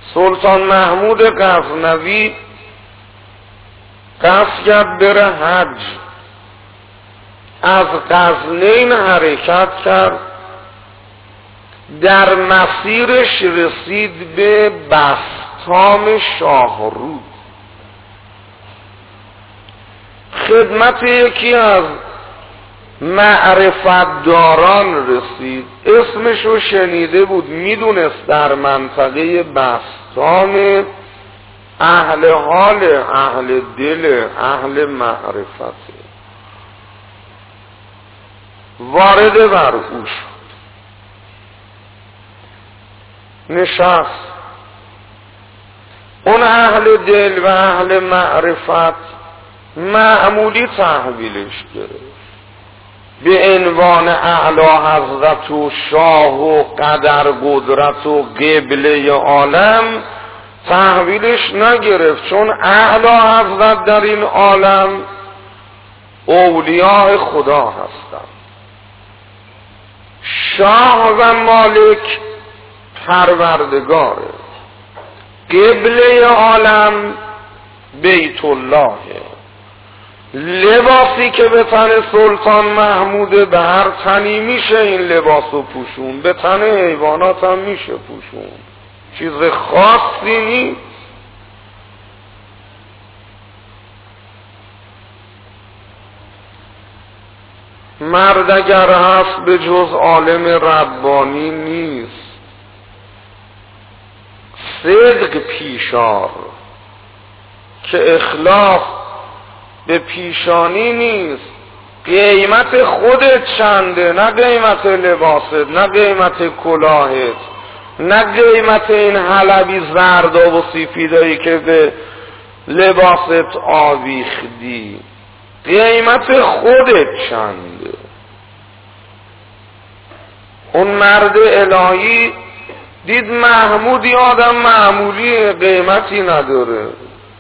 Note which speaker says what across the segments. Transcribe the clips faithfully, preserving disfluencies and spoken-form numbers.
Speaker 1: سلطان محمود غزنوی قصد کرد بره حج، از غزنین حرکت کرد، در مسیرش رسید به بسطام شاهرود، خدمت یکی از معرفت داران رسید، اسمشو شنیده بود، میدونست در منطقه بسطام اهل حال، اهل دل، اهل معرفت، وارد بر او شد، نشست. اون اهل دل و اهل معرفت معمولی تحویلش گرفت، به عنوان اعلی حضرت و شاه و قدر قدرت و قبله عالم تحویلش نگرفت، چون اعلی حضرت در این عالم اولیاء خدا هستند. شاه و مالک پروردگاره، قبله عالم بیت الله. لباسی که به تن سلطان محمود به هر تنی میشه این لباسو پوشون، به تن حیوانات هم میشه پوشون، چیز خاصی نیست. مرد اگر هست به جز عالم ربانی نیست، صدق پیشار که اخلاص به پیشانی نیست. قیمت خودت چنده، نه قیمت لباست، نه قیمت کلاهت، نه قیمت این حلبی زردا و سفیدایی که به لباست آویختی، قیمت خودت چنده. اون مرد الهی دید محمودی آدم معمولی، قیمتی نداره،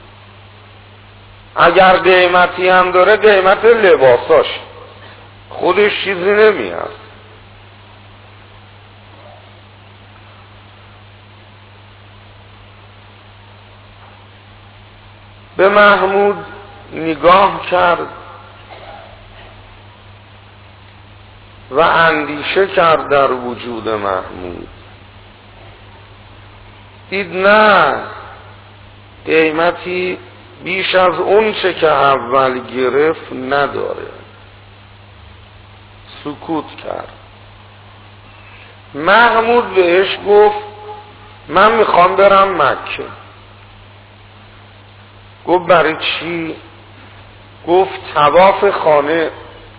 Speaker 1: اگر قیمتی هم داره قیمت لباساش، خودش چیزی نمیاد. به محمود نگاه کرد و اندیشه کرد در وجود محمود، دید نه، قیمتی بیش از اون چه که اول گرفت نداره. سکوت کرد. محمود بهش گفت من میخوام برم مکه. گفت برای چی؟ گفت طواف خانه.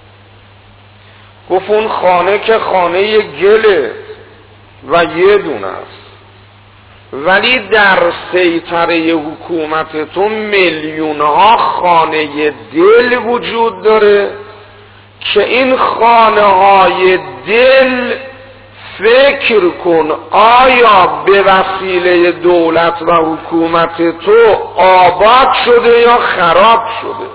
Speaker 1: گفت اون خانه که خانه گله و یه دونه است، ولی در سیطره حکومت تو میلیون ها خانه دل وجود داره که این خانه های دل فکر کن آیا به وسیله دولت و حکومت تو آباد شده یا خراب شده.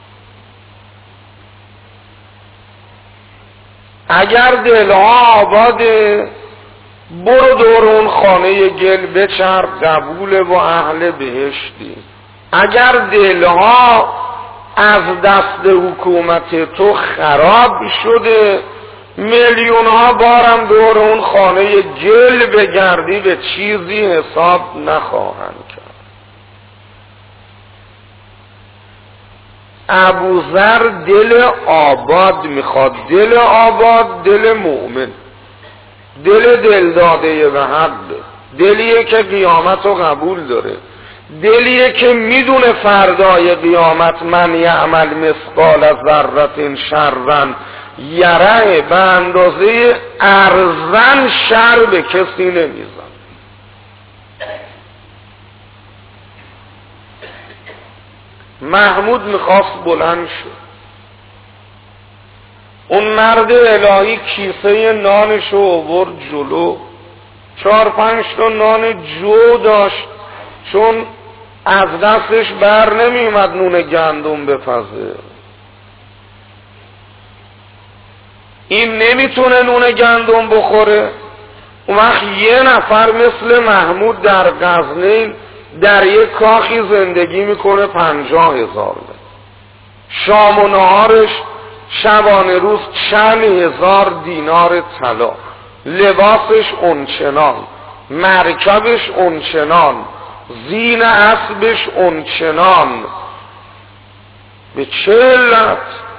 Speaker 1: اگر دلها آباده برو دور اون خانه گل بچرخ، قبوله و اهل بهشتی. اگر دلها از دست حکومت تو خراب شده میلیون ها بارم دور اون خانه گل بگردی به چیزی حساب نخواهند کرد. ابوذر دل آباد میخواد، دل آباد دل مؤمن، دل دل داده به حق، دلیه که قیامت رو قبول داره، دلیه که میدونه فردای قیامت من یعمل مثقال ذره شرا یره، به اندازه ارزن شر به کسی نمیزن. محمود میخواست بلند شد. اون مرد الهی کیسه نانشو آورد جلو، چهار پنج تا نان جو داشت، چون از دستش بر نمیومد نون گندم بپزه. این نمیتونه نون گندم بخوره، اون وقت یه نفر مثل محمود در غزنین در یک کاخی زندگی میکنه پنجاه هزار ده. شام و نهارش شبانه روز چند هزار دینار طلا، لباسش اونچنان، مرکبش اونچنان، زین اسبش اونچنان. به چه علت؟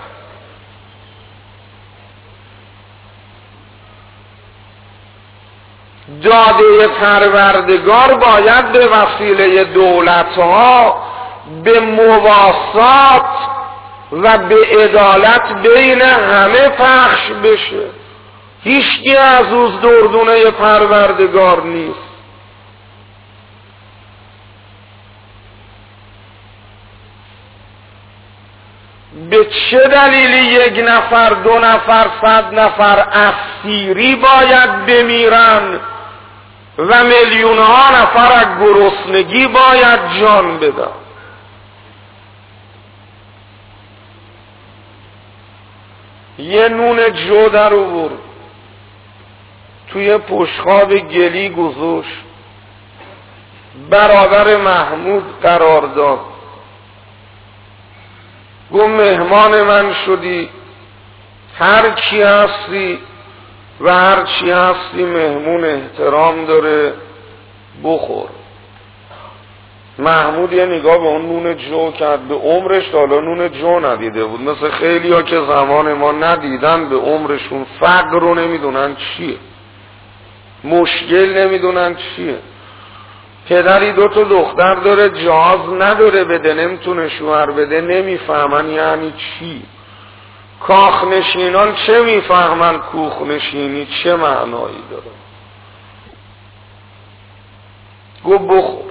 Speaker 1: داده پروردگار باید به وسیله دولتها به مواسات و به عدالت بین همه پخش بشه. هیچکی از اوز دردونه پروردگار نیست. به چه دلیلی یک نفر، دو نفر، صد نفر اسیری باید بمیرن و میلیون ها نفر از گرسنگی باید جان بدن؟ یه نون جو در آورد توی پشخاب گلی گذاشت، برادر محمود قرار داد، گفت مهمان من شدی، هر کی هستی و هر چی هستی مهمون احترام داره، بخور. محمود یه نگاه به اون نون جو کرد، به عمرش حالا نون جو ندیده بود، مثل خیلی ها که زمان ما ندیدن به عمرشون، فقر رو نمیدونن چیه، مشکل نمیدونن چیه. پدری دو تا دختر داره، جهاز نداره بده، نمیتونه شوهر بده، نمیفهمن یعنی چی. کاخ نشینان چه میفهمن کوخ نشینی چه معنایی داره. گو بخور.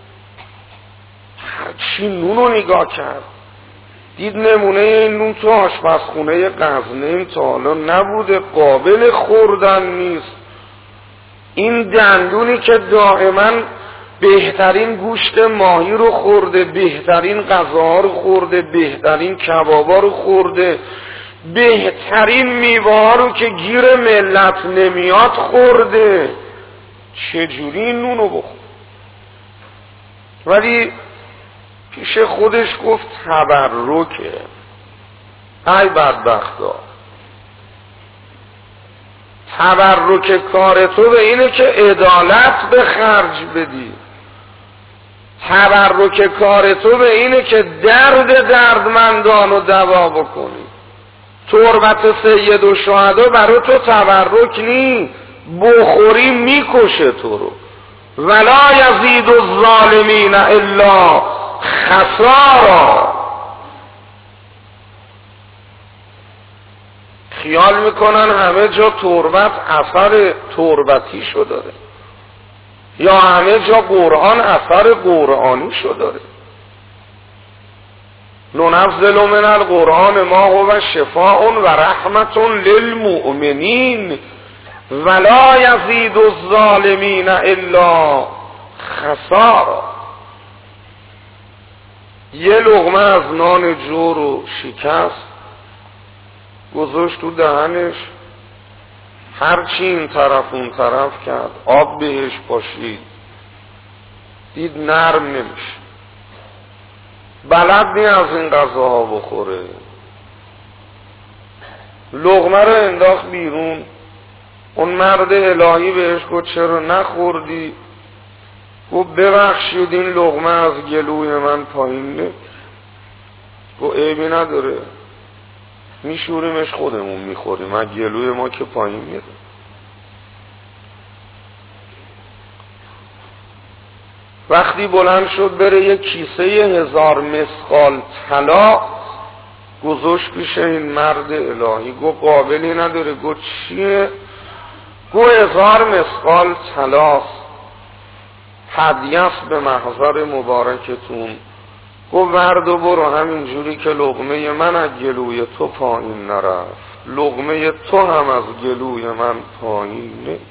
Speaker 1: هرچی نونو نگاه کرد، دید نمونه این نون تو آشپزخونه غزنین تا حالا نبوده، قابل خوردن نیست. این دندونی که دائما بهترین گوشت ماهی رو خورده، بهترین غذاها رو خورده، بهترین کبابا رو خورده، بهترین میوه ها رو که گیر ملت نمیاد خورده، چجوری این نونو بخور؟ ولی پیش خودش گفت تبرکه. ای بدبختا، تبرک کار تو به اینه که عدالت به خرج بدی، تبرک کار تو به اینه که درد دردمندان رو دوا بکنی. تربت سید و شهدا برای تو تبرک نی، بخوری میکشه تو رو. ولا یزید الظالمین الا خسارا. خیال میکنن همه جا تربت اثر تربتیشو داره، یا همه جا قرآن اثر قرآنیشو داره. ننزل من القرآن ما هو شفاء و رحمت للمؤمنین ولا یزید الظالمین الا خسارا. یه لقمه از نان جو رو شکست، گذاشت تو دهنش، هرچی این طرف اون طرف کرد، آب بهش پاشید، دید نرم نمیشه، بلد نی از این غذاها بخوره. لقمه رو انداخت بیرون. اون مرد الهی بهش گفت چرا نخوردی؟ گفت ببخشید این لقمه از گلوی من پایین نه. گفت عیبی نداره، میشوریمش خودمون میخوریم، از گلوی ما که پایین میره. وقتی بلند شد بره یک کیسه هزار مسقال طلا گذاشت پیش این مرد الهی. گفت قابلی نداره. گفت چیه؟ گفت هزار مسقال طلاست، هدیه است به محضر مبارکتون. گفت ورد و برو، همین جوری که لقمه من از گلوی تو پایین نرفت، لقمه تو هم از گلوی من پایین نه.